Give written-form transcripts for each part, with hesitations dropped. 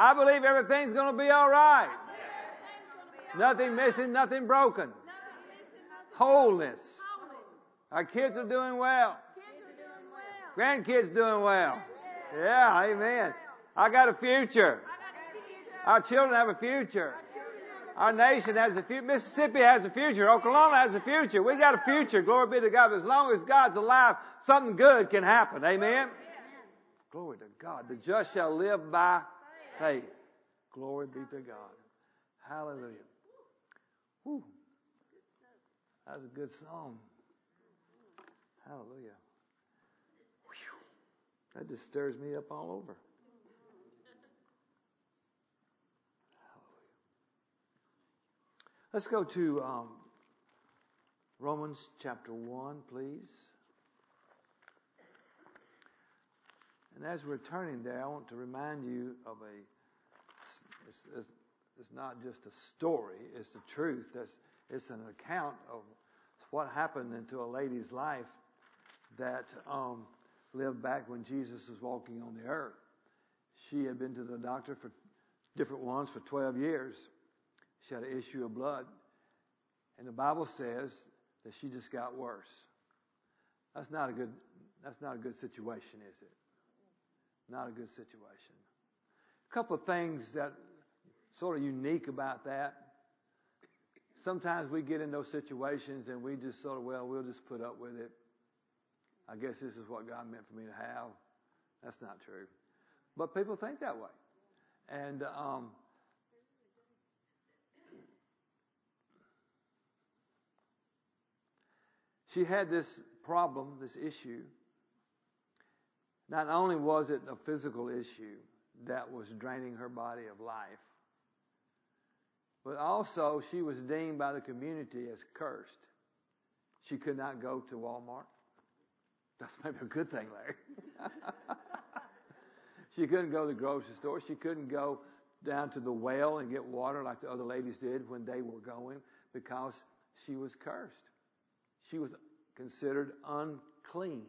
I believe everything's going to be all right. Nothing missing, nothing broken. Wholeness. Our kids are doing well. Grandkids doing well. Yeah, amen. I got a future. Our children have a future. Our nation has a future. Mississippi has a future. Oklahoma has a future. We got a future. Glory be to God. But as long as God's alive, something good can happen. Amen? Glory to God. The just shall live by faith. Glory be to God. Hallelujah. Whew. That was a good song. Hallelujah. Whew. That just stirs me up all over. Let's go to Romans chapter 1, please. And as we're turning there, I want to remind you of it's not just a story, it's the truth. It's an account of what happened into a lady's life that lived back when Jesus was walking on the earth. She had been to the doctor for different ones for 12 years. She had an issue of blood. And the Bible says that she just got worse. That's not a good situation, is it? Not a good situation. A couple of things that sort of unique about that. Sometimes we get in those situations and we just sort of, we'll just put up with it. I guess this is what God meant for me to have. That's not true. But people think that way. And she had this problem, this issue. Not only was it a physical issue that was draining her body of life, but also she was deemed by the community as cursed. She could not go to Walmart. That's maybe a good thing, Larry. She couldn't go to the grocery store. She couldn't go down to the well and get water like the other ladies did when they were going because she was cursed. She was considered unclean.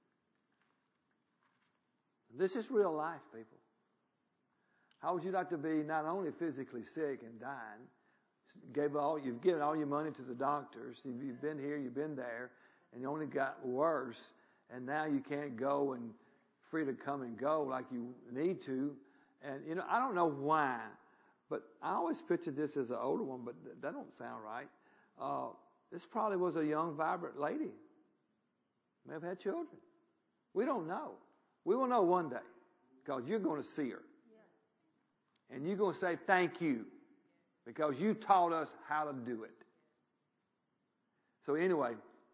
This is real life, people. How would you like to be not only physically sick and dying, you've given all your money to the doctors, you've been here, you've been there, and you only got worse, and now you can't go and free to come and go like you need to. And, I don't know why, but I always pictured this as an older one, but that don't sound right. This probably was a young, vibrant lady. May have had children. We don't know. We will know one day because you're going to see her. And you're going to say thank you because you taught us how to do it. So anyway,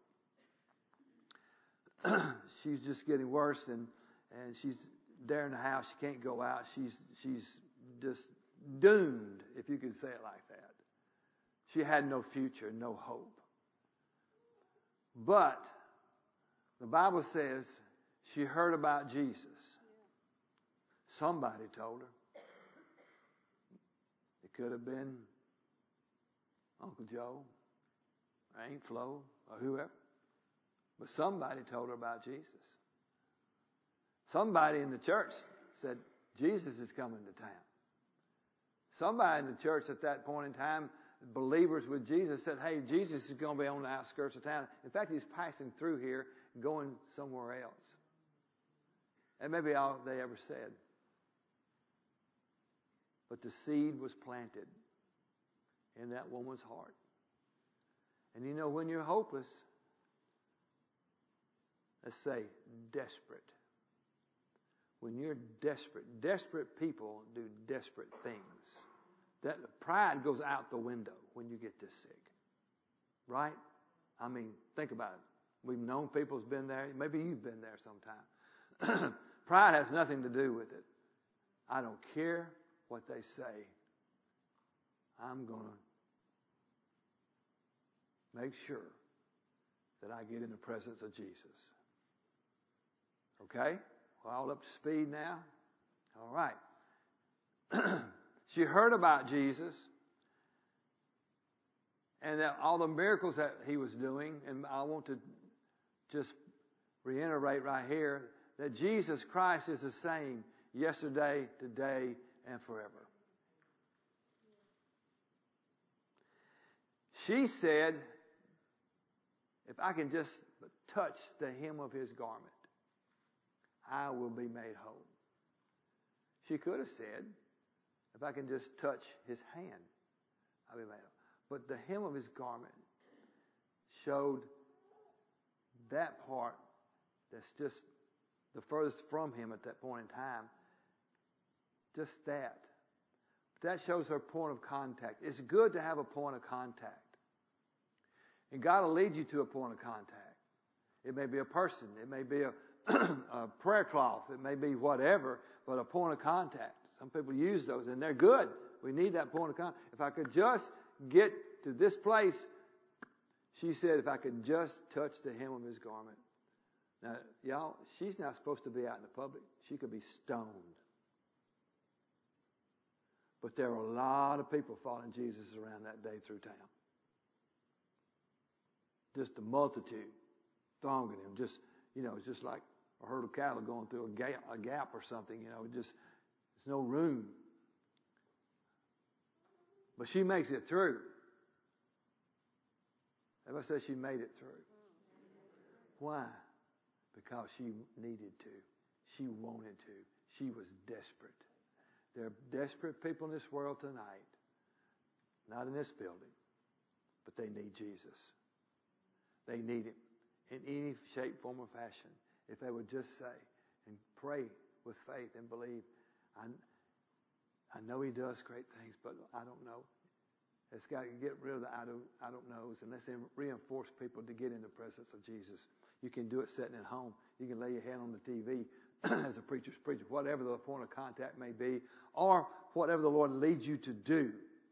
she's just getting worse and she's there in the house. She can't go out. She's just doomed, if you could say it like that. She had no future, no hope. But the Bible says she heard about Jesus. Somebody told her. It could have been Uncle Joe, or Aunt Flo, or whoever. But somebody told her about Jesus. Somebody in the church said, Jesus is coming to town. Somebody in the church at that point in time, believers with Jesus, said, hey, Jesus is going to be on the outskirts of town. In fact, he's passing through here, going somewhere else. And maybe all they ever said. But the seed was planted in that woman's heart. And when you're hopeless, let's say desperate. When you're desperate people do desperate things. That pride goes out the window when you get this sick. Right? I mean, think about it. We've known people who's been there. Maybe you've been there sometime. Pride has nothing to do with it. I don't care what they say. I'm going to make sure that I get in the presence of Jesus. Okay? We're all up to speed now? All right. She heard about Jesus and that all the miracles that he was doing, and I want to just reiterate right here that Jesus Christ is the same yesterday, today, and forever. She said, if I can just touch the hem of his garment, I will be made whole. She could have said, if I can just touch his hand, I'll be made whole. But the hem of his garment showed that part that's just the furthest from him at that point in time. Just that. That shows her point of contact. It's good to have a point of contact. And God will lead you to a point of contact. It may be a person. It may be a prayer cloth. It may be whatever, but a point of contact. Some people use those, and they're good. We need that point of contact. If I could just get to this place, she said, if I could just touch the hem of his garment. Now, y'all, she's not supposed to be out in the public. She could be stoned. But there were a lot of people following Jesus around that day through town. Just a multitude thronging him. Just, it's just like a herd of cattle going through a gap or something. There's no room. But she makes it through. Everybody says she made it through. Why? Because she needed to. She wanted to. She was desperate. There are desperate people in this world tonight, not in this building, but they need Jesus. They need him in any shape, form, or fashion. If they would just say and pray with faith and believe, I know he does great things, but I don't know. It's got to get rid of the I don't knows, and let's reinforce people to get in the presence of Jesus. You can do it sitting at home. You can lay your hand on the TV as a preacher's preacher, whatever the point of contact may be, or whatever the Lord leads you to do.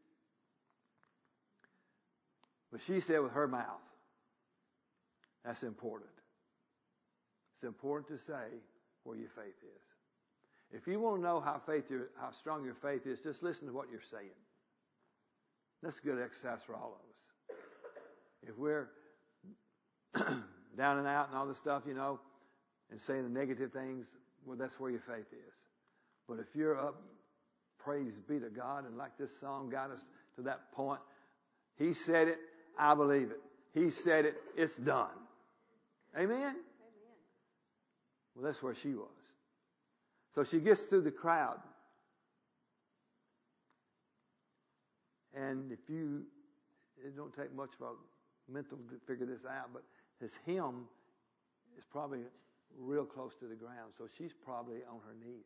But she said with her mouth, that's important. It's important to say where your faith is. If you want to know how strong your faith is, just listen to what you're saying. That's a good exercise for all of us. If we're down and out and all this stuff, and saying the negative things, well, that's where your faith is. But if you're up, praise be to God, and like this song got us to that point, he said it, I believe it. He said it, it's done. Amen? Amen. Well, that's where she was. So she gets through the crowd. And it don't take much of a mental to figure this out, but his hem is probably real close to the ground. So she's probably on her knees.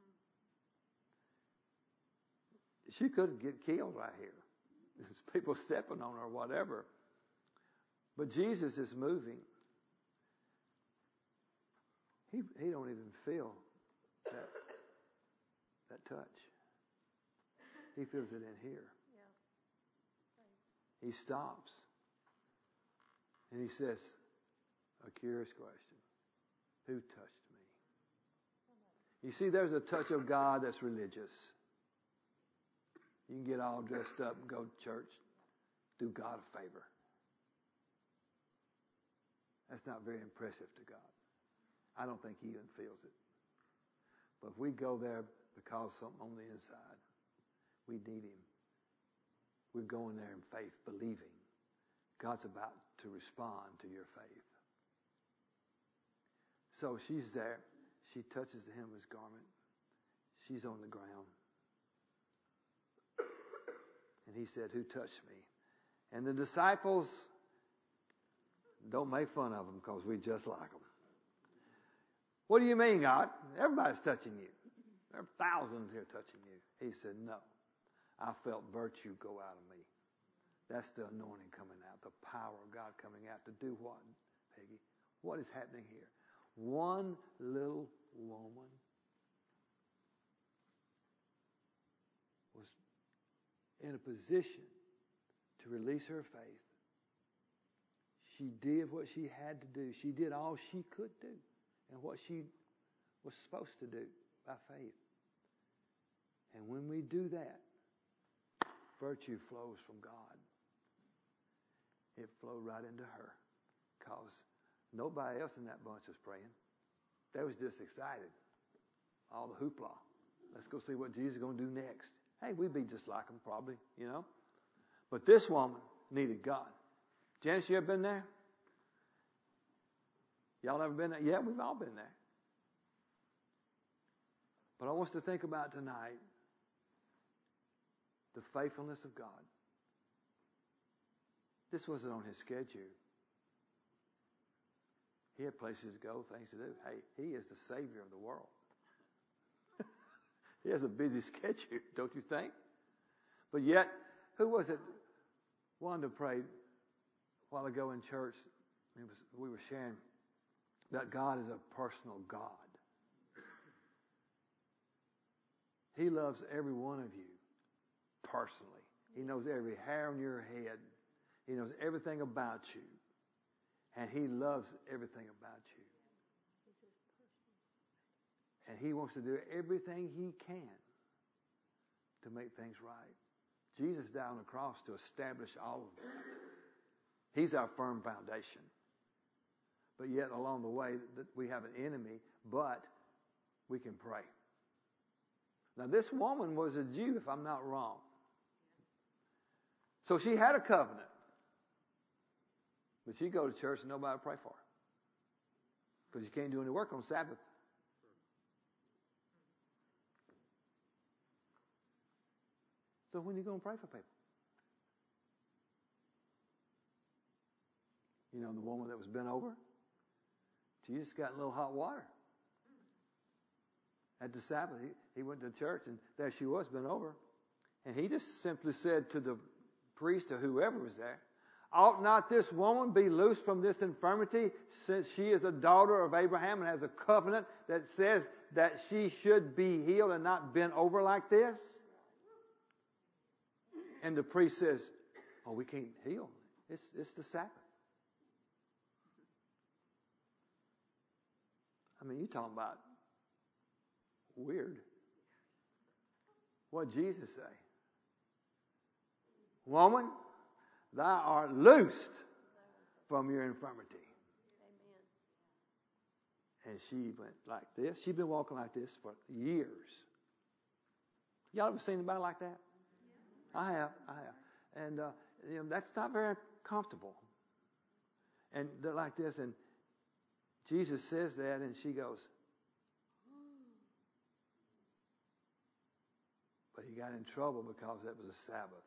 She could get killed right here. There's people stepping on her or whatever. But Jesus is moving. He don't even feel that touch. He feels it in here. He stops. And he says, a curious question. Who touched me? You see, there's a touch of God that's religious. You can get all dressed up and go to church. Do God a favor. That's not very impressive to God. I don't think he even feels it. But if we go there because something on the inside, we need him. We're going there in faith, believing God's about to respond to your faith. So she's there. She touches the hem of his garment. She's on the ground. And he said, who touched me? And the disciples don't make fun of him because we just like them. What do you mean, God? Everybody's touching you. There are thousands here touching you. He said, no. I felt virtue go out of me. That's the anointing coming out, the power of God coming out to do what, Peggy? What is happening here? One little woman was in a position to release her faith. She did what she had to do. She did all she could do and what she was supposed to do by faith. And when we do that, virtue flows from God. It flowed right into her because nobody else in that bunch was praying. They was just excited. All the hoopla. Let's go see what Jesus is going to do next. Hey, we'd be just like him probably, you know. But this woman needed God. Janice, you ever been there? Y'all ever been there? Yeah, we've all been there. But I want us to think about tonight the faithfulness of God. This wasn't on his schedule. He had places to go, things to do. Hey, he is the Savior of the world. He has a busy schedule, don't you think? But yet, who was it? Wanda prayed a while ago in church. We were sharing that God is a personal God. He loves every one of you personally. He knows every hair on your head. He knows everything about you. And he loves everything about you. And he wants to do everything he can to make things right. Jesus died on the cross to establish all of that. He's our firm foundation. But yet along the way, we have an enemy, but we can pray. Now this woman was a Jew, if I'm not wrong. So she had a covenant. But she'd go to church and nobody would pray for her. Because you can't do any work on Sabbath. So when are you going to pray for people? You know, the woman that was bent over? Jesus got a little hot water. At the Sabbath, he went to church and there she was bent over. And he just simply said to the priest or whoever was there, ought not this woman be loosed from this infirmity, since she is a daughter of Abraham and has a covenant that says that she should be healed and not bent over like this? And the priest says, oh, we can't heal. It's the Sabbath. I mean, you're talking about weird. What did Jesus say? Woman, thou art loosed from your infirmity. Amen. And she went like this. She'd been walking like this for years. Y'all ever seen anybody like that? Yeah. I have. And, you know, that's not very comfortable. And they're like this, and Jesus says that, and she goes, but he got in trouble because that was a Sabbath.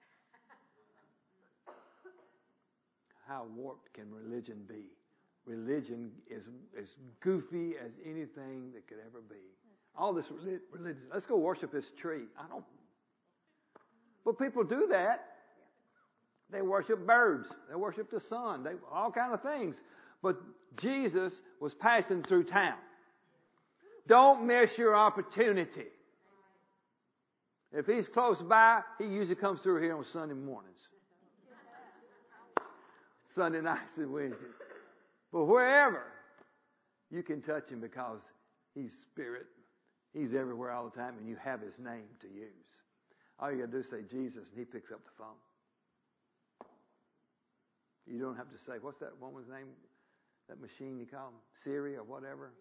How warped can religion be? Religion is as goofy as anything that could ever be. All this religion. Let's go worship this tree. But people do that. They worship birds. They worship the sun. All kind of things. But Jesus was passing through town. Don't miss your opportunity. If he's close by, he usually comes through here on Sunday mornings. Sunday nights and Wednesdays. But wherever, you can touch him because he's spirit. He's everywhere all the time, and you have his name to use. All you got to do is say Jesus, and he picks up the phone. You don't have to say, what's that woman's name? That machine you call them? Siri or whatever?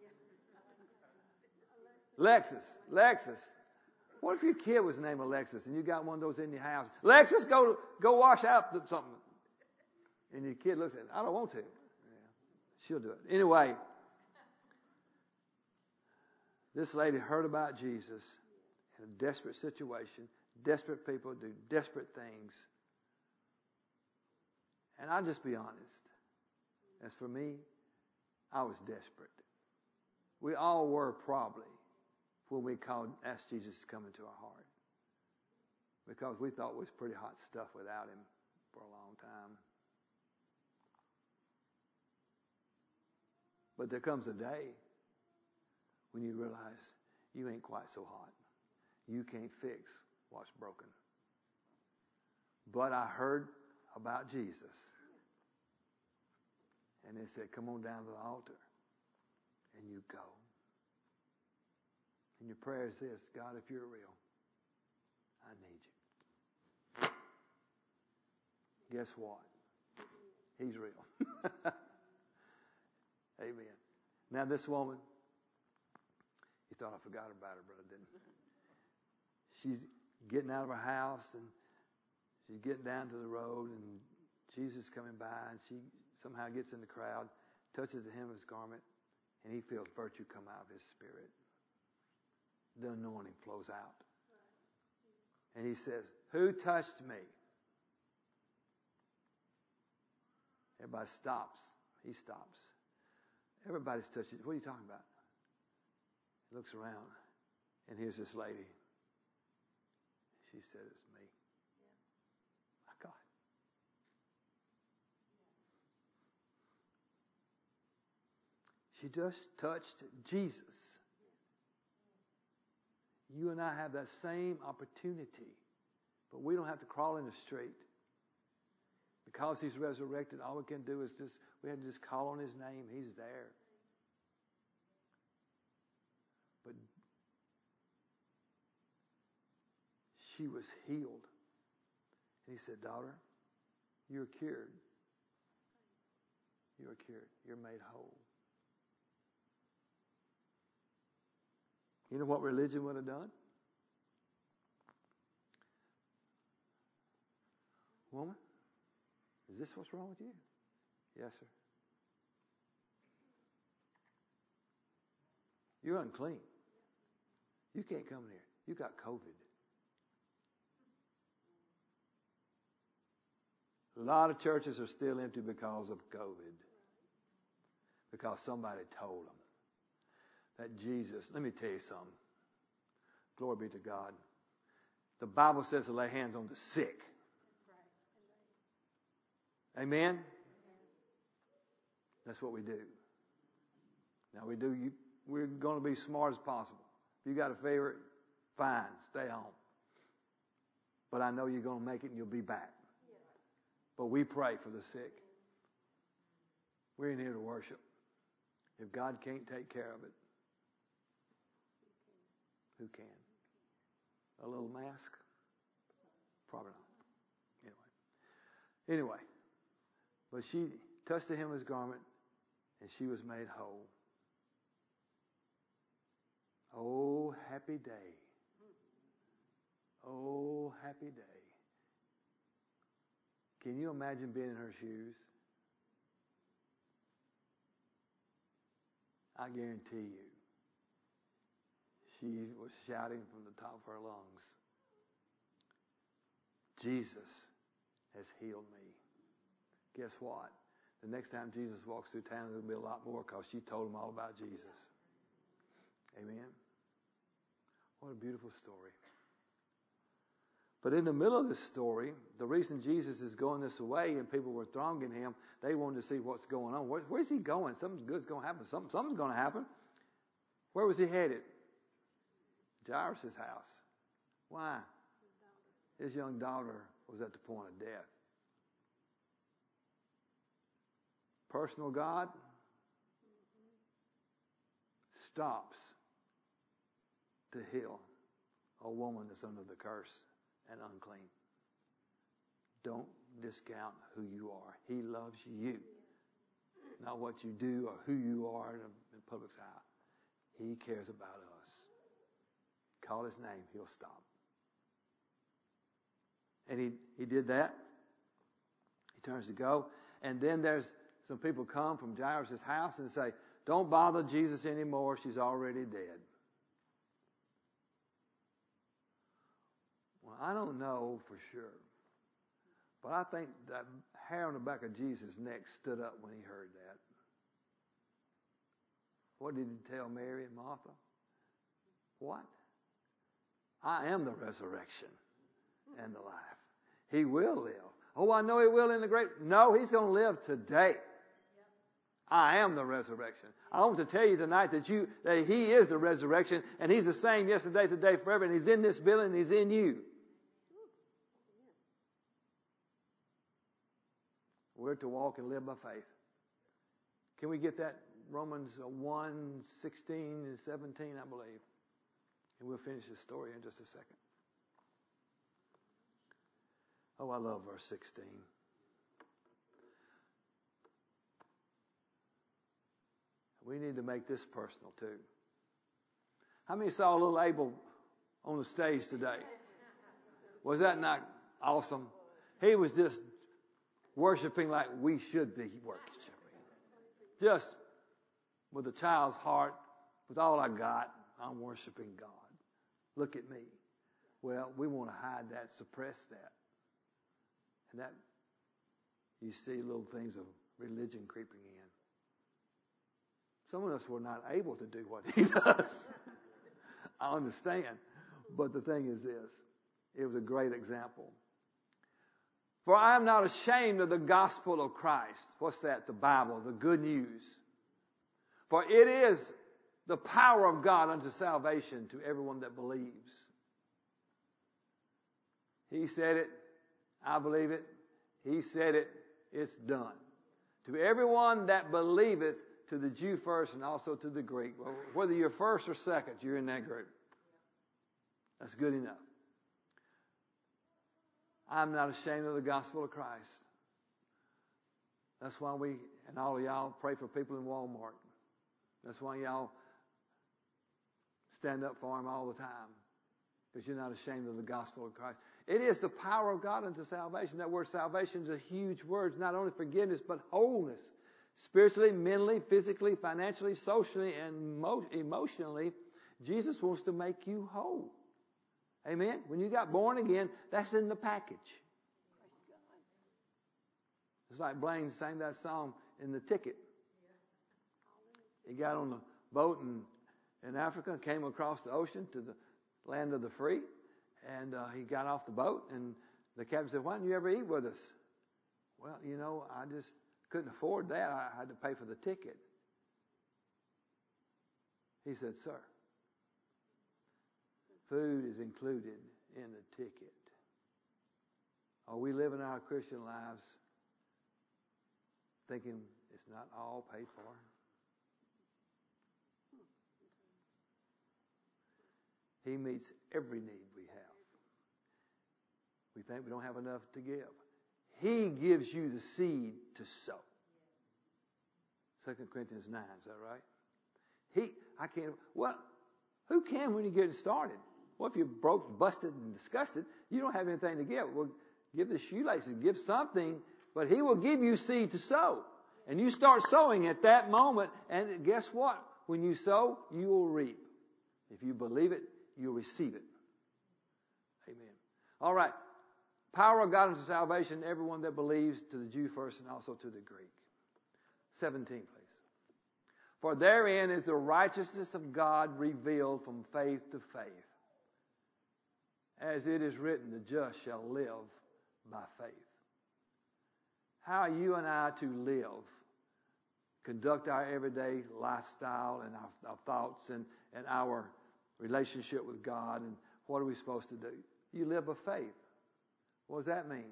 Lexus. What if your kid was named Alexis and you got one of those in your house? Lexus, go wash out something. And your kid looks at it. I don't want to. Yeah, she'll do it. Anyway, this lady heard about Jesus in a desperate situation. Desperate people do desperate things. And I'll just be honest. As for me, I was desperate. We all were probably when we asked Jesus to come into our heart. Because we thought it was pretty hot stuff without him for a long time. But there comes a day when you realize you ain't quite so hot. You can't fix what's broken. But I heard about Jesus. And they said, come on down to the altar. And you go. And your prayer is this, God, if you're real, I need you. Guess what? He's real. Amen. Now this woman, you thought I forgot about her, brother, didn't you? she's getting out of her house and she's getting down to the road, and Jesus is coming by, and she somehow gets in the crowd, touches the hem of his garment, and he feels virtue come out of his spirit. The anointing flows out. And he says, "Who touched me?" Everybody stops. He stops. Everybody's touching. What are you talking about? He looks around, and here's this lady. She said, "It's me." My God. She just touched Jesus. You and I have that same opportunity, but we don't have to crawl in the street. Because he's resurrected, all we can do is we have to just call on his name. He's there. But she was healed. And he said, "Daughter, you're cured. You're cured. You're made whole." You know what religion would have done? "Woman, is this what's wrong with you?" "Yes, sir." "You're unclean. You can't come in here. You got COVID." A lot of churches are still empty because of COVID. Because somebody told them that Jesus, let me tell you something. Glory be to God. The Bible says to lay hands on the sick. Amen? That's what we do. Now we're going to be smart as possible. If you got a favorite, fine, stay home. But I know you're going to make it and you'll be back. But we pray for the sick. We're in here to worship. If God can't take care of it, who can? A little mask? Probably not. Anyway. But she touched the hem of his garment, and she was made whole. Oh, happy day. Oh, happy day. Can you imagine being in her shoes? I guarantee you, she was shouting from the top of her lungs, "Jesus has healed me." Guess what? The next time Jesus walks through town, there'll be a lot more because she told him all about Jesus. Amen? What a beautiful story. But in the middle of this story, the reason Jesus is going this way and people were thronging him, they wanted to see what's going on. Where's he going? Something good's going to happen. Something's going to happen. Where was he headed? Jairus' house. Why? His young daughter was at the point of death. Personal God stops to heal a woman that's under the curse and unclean. Don't discount who you are. He loves you. Not what you do or who you are in the public's eye. He cares about us. Call his name, he'll stop. And he did that. He turns to go. And then there's some people come from Jairus' house and say, "Don't bother Jesus anymore. She's already dead." Well, I don't know for sure. But I think that hair on the back of Jesus' neck stood up when he heard that. What did he tell Mary and Martha? What? I am the resurrection and the life. He will live. Oh, I know he will in the great... No, he's going to live today. I am the resurrection. I want to tell you tonight that he is the resurrection, and he's the same yesterday, today, forever, and he's in this building, and he's in you. We're to walk and live by faith. Can we get that? Romans 1, 16 and 17, I believe. And we'll finish this story in just a second. Oh, I love verse 16. We need to make this personal too. How many saw little Abel on the stage today. Was that not awesome? He was just worshiping like we should be worshiping. Just with a child's heart, with all I got, I'm worshiping God. Look at me. Well, we want to hide that, suppress that. And that, you see little things of religion creeping in. Some of us were not able to do what he does. I understand. But the thing is this. It was a great example. For I am not ashamed of the gospel of Christ. What's that? The Bible, the good news. For it is the power of God unto salvation to everyone that believes. He said it. I believe it. He said it. It's done. To everyone that believeth, to the Jew first and also to the Greek. Well, whether you're first or second, you're in that group. That's good enough. I'm not ashamed of the gospel of Christ. That's why we, and all of y'all, pray for people in Walmart. That's why y'all stand up for them all the time. Because you're not ashamed of the gospel of Christ. It is the power of God unto salvation. That word salvation is a huge word. It's not only forgiveness, but wholeness. Spiritually, mentally, physically, financially, socially, and emotionally, Jesus wants to make you whole. Amen? When you got born again, that's in the package. It's like Blaine sang that song in the ticket. He got on the boat in Africa, came across the ocean to the land of the free, and he got off the boat, and the captain said, "Why didn't you ever eat with us?" "Well, I just couldn't afford that. I had to pay for the ticket." He said, "Sir, food is included in the ticket." Are we living our Christian lives thinking it's not all paid for? He meets every need we have. We think we don't have enough to give. He gives you the seed to sow. 2 Corinthians 9, is that right? Who can when you're getting started? Well, if you're broke, busted, and disgusted, you don't have anything to give. Well, give the shoelaces, give something, but he will give you seed to sow. And you start sowing at that moment, and guess what? When you sow, you will reap. If you believe it, you'll receive it. Amen. All right. Power of God unto salvation, everyone that believes, to the Jew first and also to the Greek. 17, please. For therein is the righteousness of God revealed from faith to faith. As it is written, the just shall live by faith. How are you and I to live, conduct our everyday lifestyle and our thoughts and our relationship with God, and what are we supposed to do? You live by faith. What does that mean?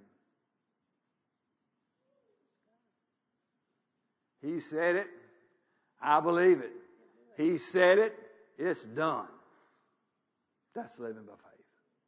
He said it. I believe it. He said it. It's done. That's living by faith.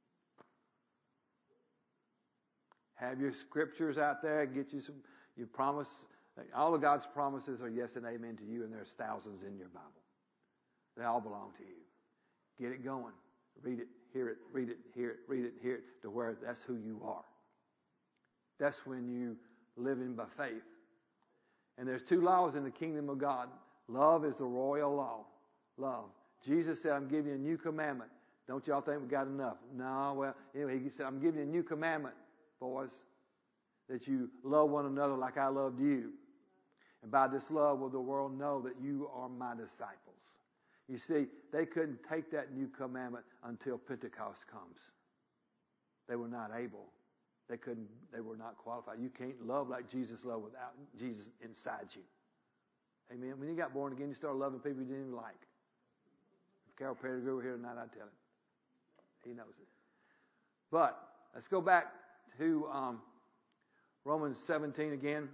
Have your scriptures out there. Get you your promise. All of God's promises are yes and amen to you, and there's thousands in your Bible. They all belong to you. Get it going. Read it, hear it, read it, hear it, read it, hear it, to where that's who you are. That's when you living by faith. And there's two laws in the kingdom of God. Love is the royal law. Love. Jesus said, I'm giving you a new commandment. Don't y'all think we got enough? No, well, anyway, he said, I'm giving you a new commandment, boys, that you love one another like I loved you. And by this love will the world know that you are my disciples. You see, they couldn't take that new commandment until Pentecost comes. They were not able. They were not qualified. You can't love like Jesus loved without Jesus inside you. Amen. When you got born again, you started loving people you didn't even like. If Carol Pettigrew were here tonight, I'd tell him. He knows it. But let's go back to Romans 17 again.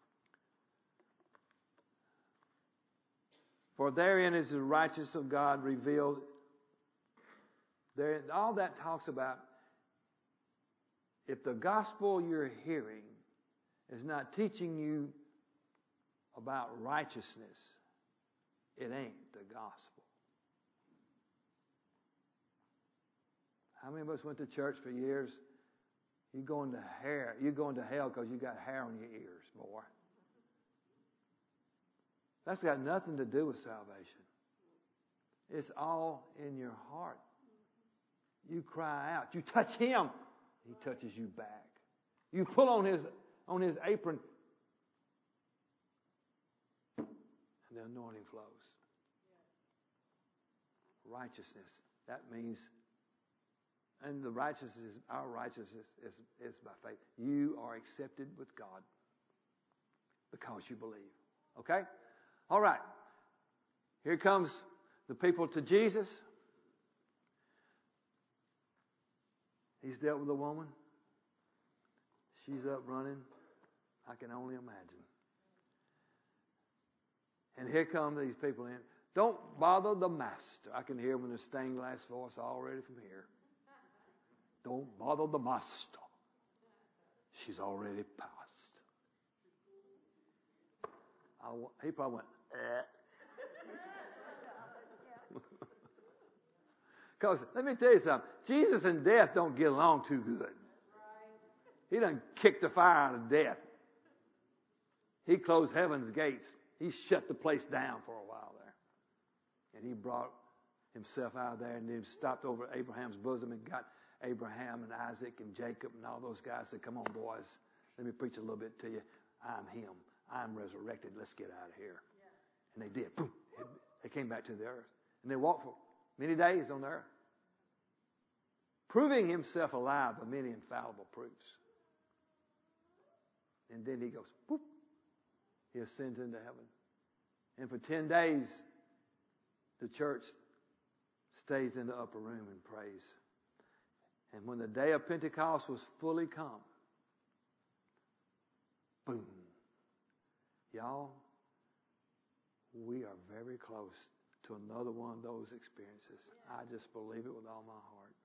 For therein is the righteousness of God revealed. There, all that talks about, if the gospel you're hearing is not teaching you about righteousness, it ain't the gospel. How many of us went to church for years? You're going to hell because you got hair on your ears, boy. That's got nothing to do with salvation. It's all in your heart. You cry out. You touch him. He touches you back. You pull on his apron. And the anointing flows. Righteousness. That means, and the righteousness, our righteousness is by faith. You are accepted with God because you believe. Okay? All right. Here comes the people to Jesus. He's dealt with a woman. She's up running. I can only imagine. And here come these people in. Don't bother the master. I can hear him in a stained glass voice already from here. Don't bother the master. She's already passed. He probably went, Because let me tell you something. Jesus and death don't get along too good. He done kicked the fire out of death. He closed heaven's gates. He shut the place down for a while there. And he brought himself out of there and then stopped over Abraham's bosom and got Abraham and Isaac and Jacob and all those guys. Said, come on, boys. Let me preach a little bit to you. I'm him. I'm resurrected. Let's get out of here. And they did. Boom. They came back to the earth. And they walked for many days on the earth, proving himself alive by many infallible proofs. And then he goes, boop. He ascends into heaven. And for 10 days, the church stays in the upper room and prays. And when the day of Pentecost was fully come, boom. Y'all, we are very close to another one of those experiences. I just believe it with all my heart.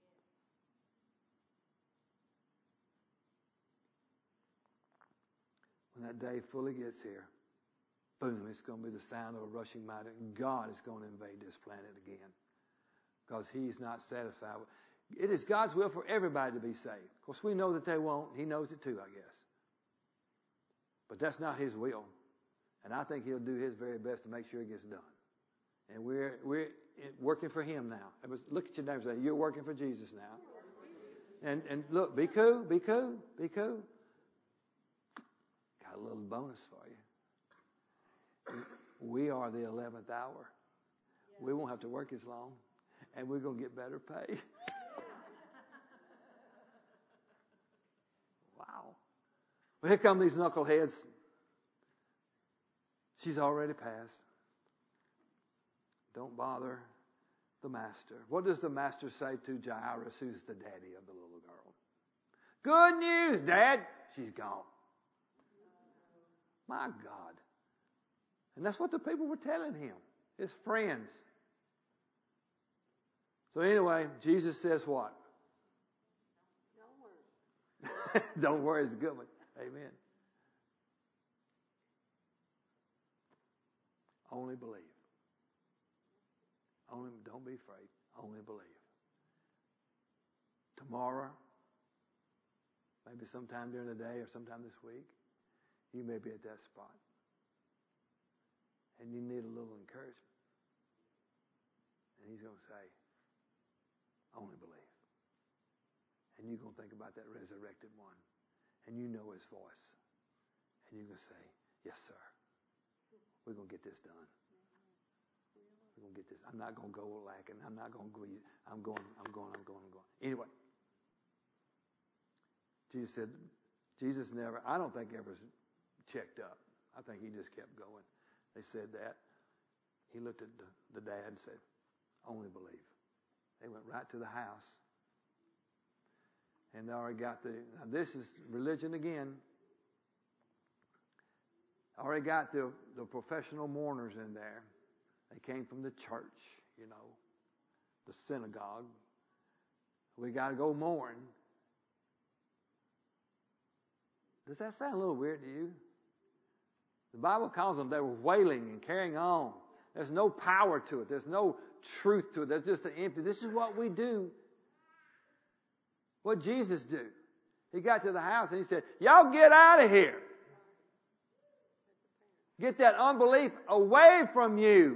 When that day fully gets here, boom, it's going to be the sound of a rushing mighty. God is going to invade this planet again because he's not satisfied with it. Is God's will for everybody to be saved. Of course, we know that they won't. He knows it too, I guess. But that's not his will. And I think he'll do his very best to make sure it gets done. And we're working for him now. Look at your neighbor and say, you're working for Jesus now. And look, be cool, be cool, be cool. Got a little bonus for you. We are the 11th hour. We won't have to work as long. And we're going to get better pay. Wow. Well, here come these knuckleheads. She's already passed. Don't bother the master. What does the master say to Jairus, who's the daddy of the little girl? Good news, Dad. She's gone. My God. And that's what the people were telling him, his friends. So anyway, Jesus says what? Don't worry. Don't worry is a good one. Amen. Only believe. Don't be afraid. Only believe. Tomorrow, maybe sometime during the day or sometime this week, you may be at that spot. And you need a little encouragement. And he's going to say, only believe. And you're going to think about that resurrected one. And you know his voice. And you're going to say, yes, sir. We're going to get this done. We're going to get this. I'm not going to go lacking. I'm not going to go. I'm going. Anyway. Jesus never, I don't think ever checked up. I think he just kept going. They said that. He looked at the dad and said, only believe. They went right to the house. And they already got now this is religion again. Already got the professional mourners in there. They came from the church, the synagogue. We got to go mourn. Does that sound a little weird to you? The Bible calls them, they were wailing and carrying on. There's no power to it. There's no truth to it. There's just an empty. This is what we do What did Jesus do? He got to the house and he said, y'all get out of here. Get that unbelief away from you.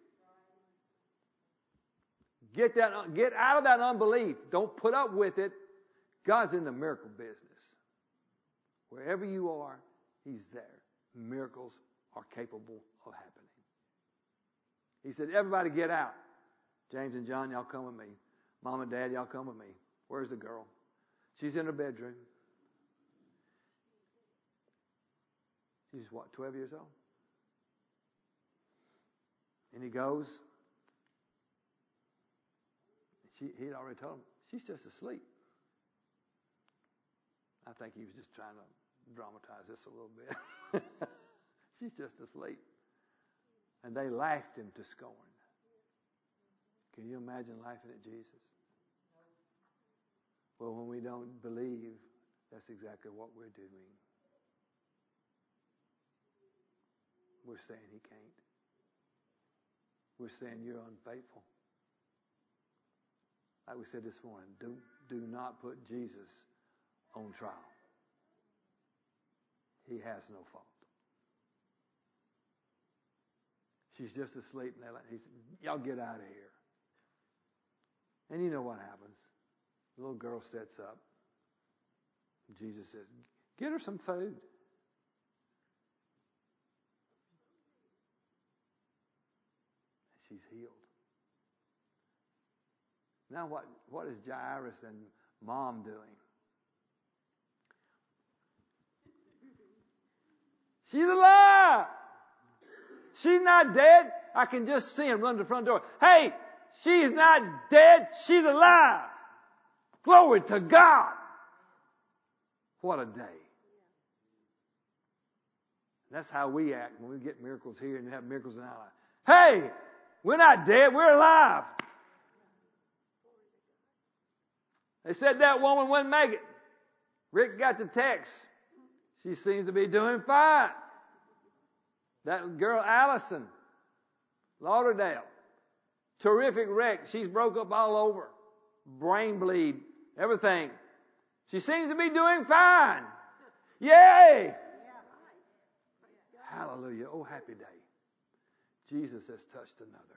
Get out of that unbelief. Don't put up with it. God's in the miracle business. Wherever you are, He's there. Miracles are capable of happening. He said, everybody get out. James and John, y'all come with me. Mom and Dad, y'all come with me. Where's the girl? She's in her bedroom. She's what, 12 years old? And he goes. He'd already told him, she's just asleep. I think he was just trying to dramatize this a little bit. She's just asleep. And they laughed him to scorn. Can you imagine laughing at Jesus? Well, when we don't believe, that's exactly what we're doing. We're saying He can't. We're saying you're unfaithful. Like we said this morning, do not put Jesus on trial. He has no fault. She's just asleep, and he said, y'all get out of here. And you know what happens. The little girl sets up. Jesus says, get her some food. She's healed. Now what is Jairus and Mom doing? She's alive. She's not dead. I can just see him run to the front door. Hey, she's not dead. She's alive. Glory to God. What a day. That's how we act when we get miracles here and have miracles in our life. Hey, we're not dead. We're alive. They said that woman wouldn't make it. Rick got the text. She seems to be doing fine. That girl, Allison, Lauderdale, terrific wreck. She's broke up all over. Brain bleed, everything. She seems to be doing fine. Yay! Hallelujah. Oh, happy day. Jesus has touched another.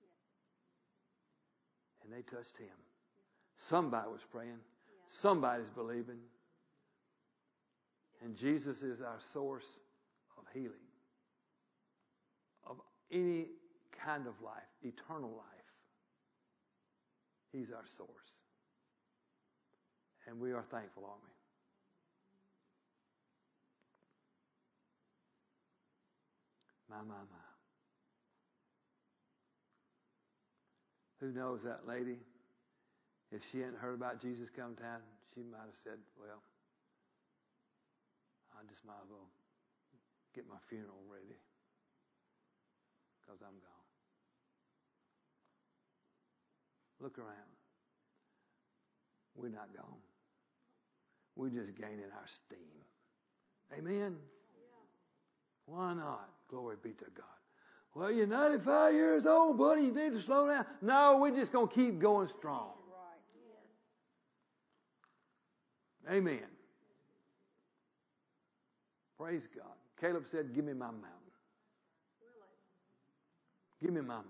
And they touched him. Somebody was praying. Somebody's believing. And Jesus is our source of healing. Of any kind of life. Eternal life. He's our source. And we are thankful, aren't we? My. Who knows that lady? If she hadn't heard about Jesus coming to town, she might have said, well, I just might as well get my funeral ready because I'm gone. Look around. We're not gone. We're just gaining our steam. Amen? Why not? Glory be to God. Well, you're 95 years old, buddy. You need to slow down. No, we're just going to keep going strong. Amen. Praise God. Caleb said, give me my mountain. Give me my mountain.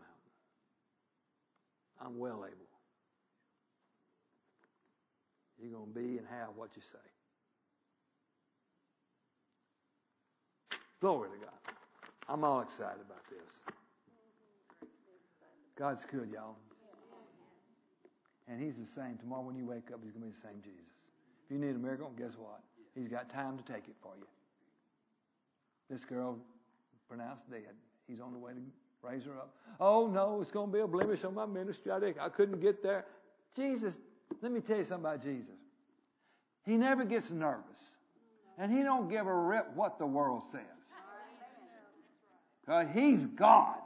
I'm well able. You're going to be and have what you say. Glory to God. I'm all excited about this. God's good, y'all. And He's the same. Tomorrow when you wake up, He's going to be the same Jesus. If you need a miracle, guess what? He's got time to take it for you. This girl pronounced dead. He's on the way to raise her up. Oh, no, it's going to be a blemish on my ministry. I couldn't get there. Jesus, let me tell you something about Jesus. He never gets nervous. And He don't give a rip what the world says. Because He's God.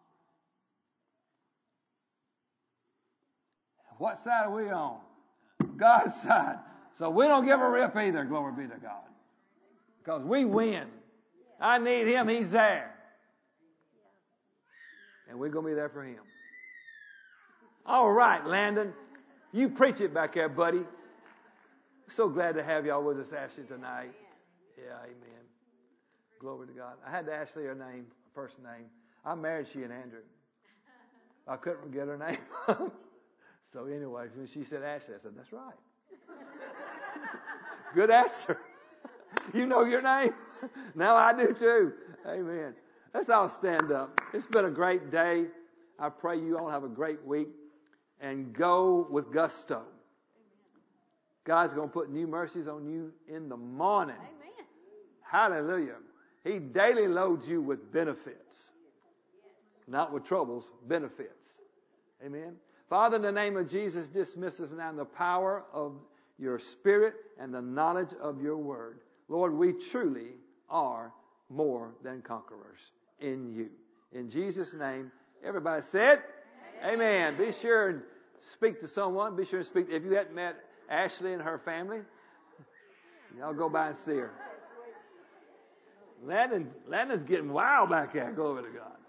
What side are we on? God's side. So we don't give a rip either, glory be to God. Because we win. I need Him, He's there. And we're going to be there for Him. All right, Landon. You preach it back there, buddy. So glad to have y'all with us, Ashley, tonight. Yeah, amen. Glory to God. I had to Ashley her name, first name. I married she and Andrew. I couldn't forget her name. So anyway, when she said Ashley, I said, that's right. Good answer. You know your name? Now I do too. Amen. Let's all stand up. It's been a great day. I pray you all have a great week and go with gusto. God's going to put new mercies on you in the morning. Amen. Hallelujah. He daily loads you with benefits. Not with troubles, benefits. Amen. Father, in the name of Jesus, dismiss us now in the power of your Spirit and the knowledge of your word. Lord, we truly are more than conquerors in you. In Jesus' name, everybody said, Amen. Be sure and speak to someone. Be sure and speak. If you hadn't met Ashley and her family, y'all go by and see her. Landon's getting wild back there. Glory to God.